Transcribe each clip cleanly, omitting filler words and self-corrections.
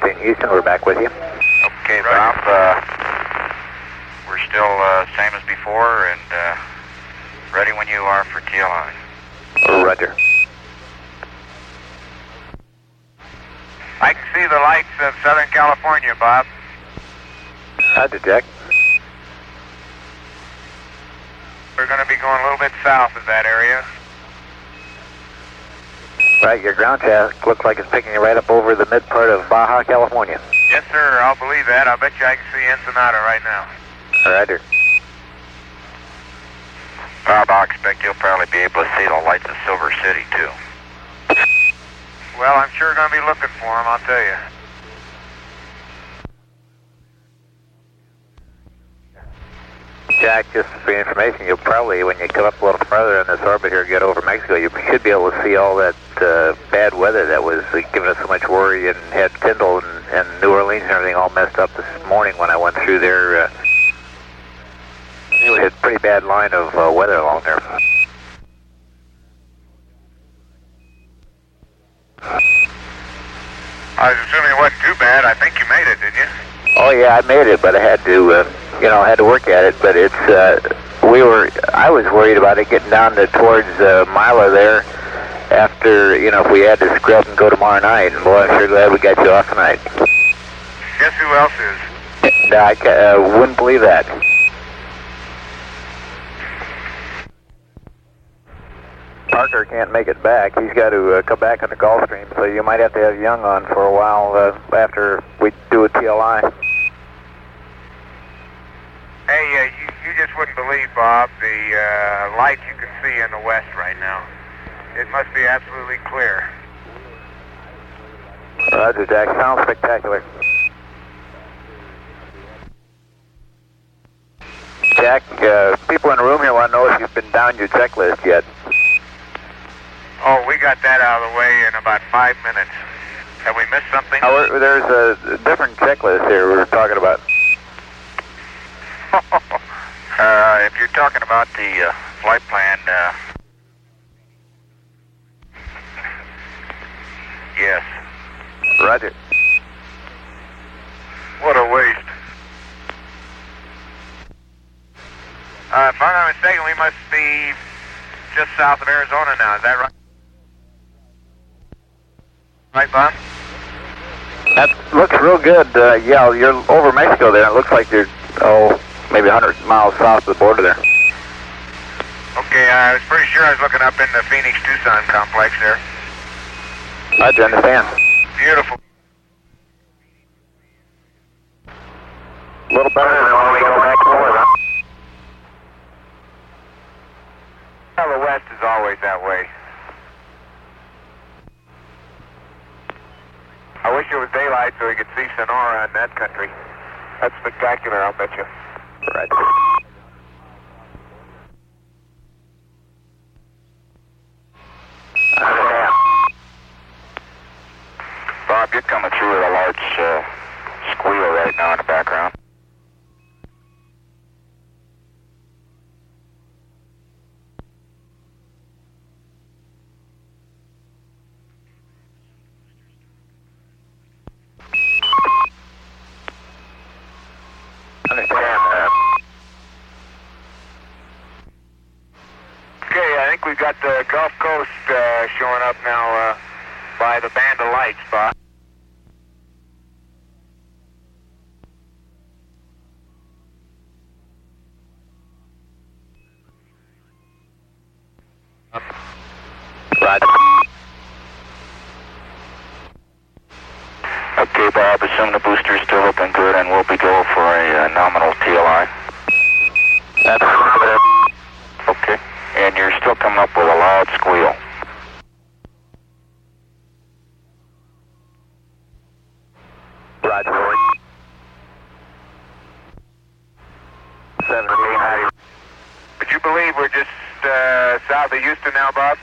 maintain Houston, we're back with you. Okay, Bob. We're still same as before and ready when you are for TLI. Roger. I can see the lights of Southern California, Bob. Roger, Jack. We're going to be going a little bit south of that area. Right, your ground task looks like it's picking you right up over the mid part of Baja, California. Yes, sir. I'll believe that. I'll bet you I can see Ensenada right now. Roger. Bob, I expect you'll probably be able to see the lights of Silver City, too. Well, I'm sure going to be looking for them, I'll tell you. Jack, just for your information, you'll probably, when you come up a little further in this orbit here, get over Mexico, you should be able to see all that bad weather that was giving us so much worry and had Tyndall and New Orleans and everything all messed up this morning when I went through there. We had a pretty bad line of weather along there. I was assuming it wasn't too bad. I think you made it, didn't you? Oh yeah, I made it, but I had to, had to work at it. But it's, I was worried about it getting down to towards Mila there after, if we had to scrub and go tomorrow night. And boy, I'm sure glad we got you off tonight. Guess who else is? I wouldn't believe that. Parker can't make it back. He's got to come back on the Gulfstream, so you might have to have Young on for a while after we do a TLI. Hey, you just wouldn't believe, Bob, the lights you can see in the west right now. It must be absolutely clear. Roger, Jack. Sounds spectacular. Jack, people in the room here want to know if you've been down your checklist yet. Oh, we got that out of the way in about 5 minutes. Have we missed something? Oh, there's a different checklist here we were talking about. If you're talking about the flight plan, yes. Roger. What a waste. If I'm not mistaken, we must be just south of Arizona now. Is that right? Right, Bob? That looks real good. Yeah, you're over Mexico there. It looks like you're, maybe 100 miles south of the border there. Okay, I was pretty sure I was looking up in the Phoenix-Tucson complex there. I understand. Beautiful. A little better than when we go back north, huh? Well, the west is always that way. I wish it was daylight so we could see Sonora in that country. That's spectacular, I'll bet you. Right. Bob, you're coming through with a large squeal right now in the background. Okay, I think we've got the Gulf Coast showing up now by the band of lights, Bob. Roger. Okay, Bob, assume the booster's still looking good and we'll be go for a nominal TLI. That's right. Okay, and you're still coming up with a loud squeal. Roger. 1790. Would you believe we're just south of Houston now, Bob?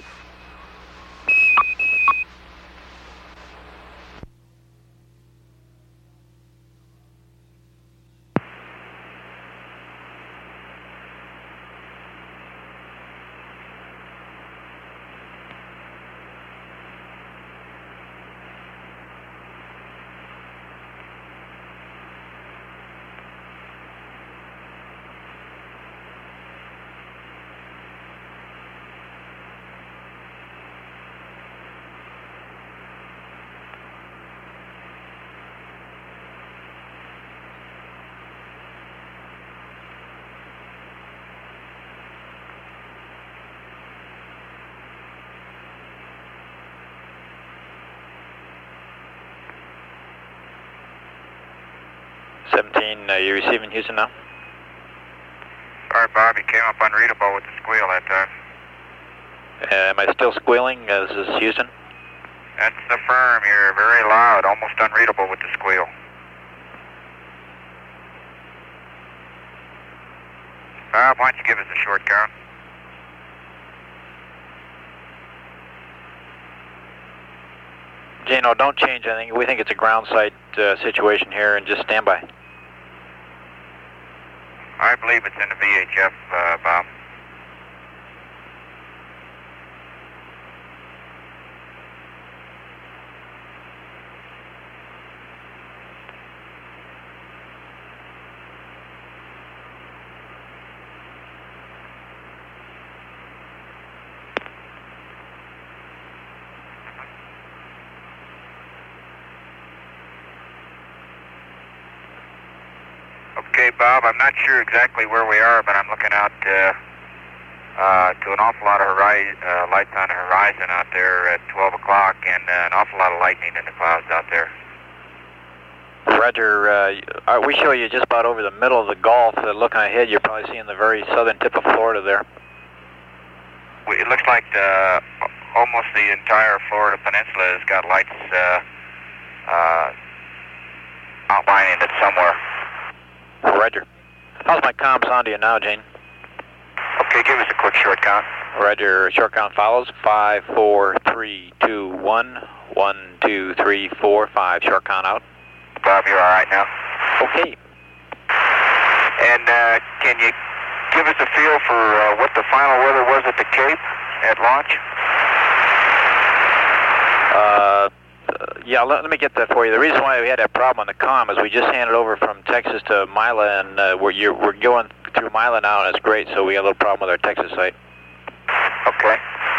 14, you receiving Houston now? Sorry, Bob, you came up unreadable with the squeal that time. Am I still squealing? This is Houston. That's the firm. You're very loud, almost unreadable with the squeal. Bob, why don't you give us a short count? Gino, don't change anything. We think it's a ground site situation here, and just stand by. I believe it's in the VHF, Bob. Okay, Bob, I'm not sure exactly where we are, but I'm looking out to an awful lot of lights on the horizon out there at 12 o'clock, and an awful lot of lightning in the clouds out there. Roger, we show you just about over the middle of the Gulf. Looking ahead, you're probably seeing the very southern tip of Florida there. It looks like almost the entire Florida peninsula has got lights outlining it somewhere. Roger. How's my comm sound to you now, Gene? Okay, give us a quick short count. Roger, short count follows. 5, 4, 3, 2, 1. 1, 2, 3, 4, 5. Short count out. Bob, you're all right now? Okay. And can you give us a feel for what the final weather was at the Cape at launch? Yeah, let me get that for you. The reason why we had that problem on the comm is we just handed over from Texas to Mila, and we're going through Mila now, and it's great, so we got a little problem with our Texas site. Okay.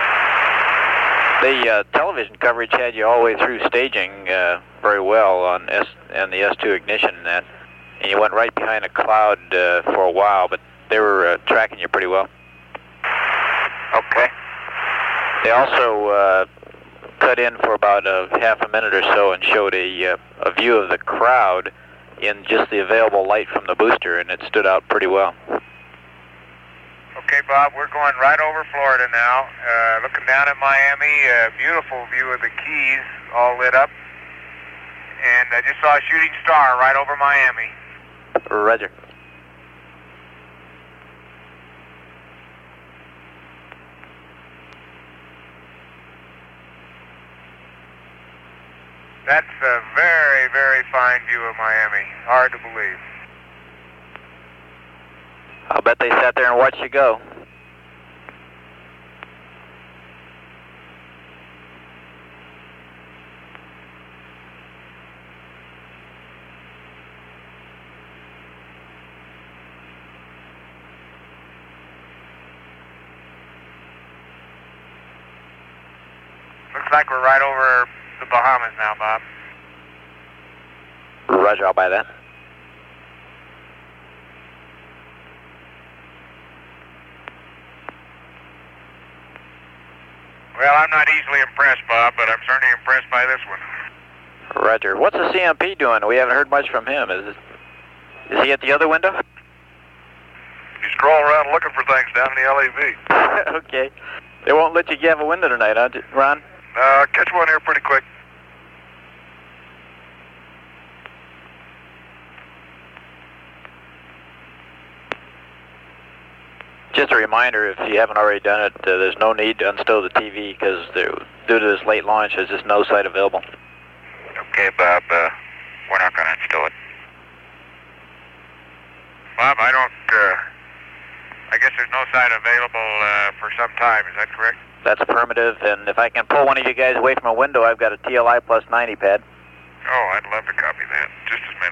The television coverage had you all the way through staging very well on the S2 ignition and that, and you went right behind a cloud for a while, but they were tracking you pretty well. Okay. They also cut in for about half a minute or so and showed a view of the crowd in just the available light from the booster, and it stood out pretty well. Okay, Bob, we're going right over Florida now, looking down at Miami, a beautiful view of the Keys, all lit up, and I just saw a shooting star right over Miami. Roger. That's a very, very fine view of Miami. Hard to believe. I'll bet they sat there and watched you go. Looks like we're right over the Bahamas now, Bob. Roger, I'll buy that. Well, I'm not easily impressed, Bob, but I'm certainly impressed by this one. Roger. What's the CMP doing? We haven't heard much from him. Is he at the other window? He's strolling around looking for things down in the LAV. Okay. They won't let you have a window tonight, huh, Ron? Catch one here pretty quick. Just a reminder, if you haven't already done it, there's no need to unstow the TV because due to this late launch, there's just no site available. Okay, Bob, we're not going to instill it. Bob, I guess there's no site available for some time, is that correct? That's affirmative, and if I can pull one of you guys away from a window, I've got a TLI plus 90 pad. Oh, I'd love to copy that. Just as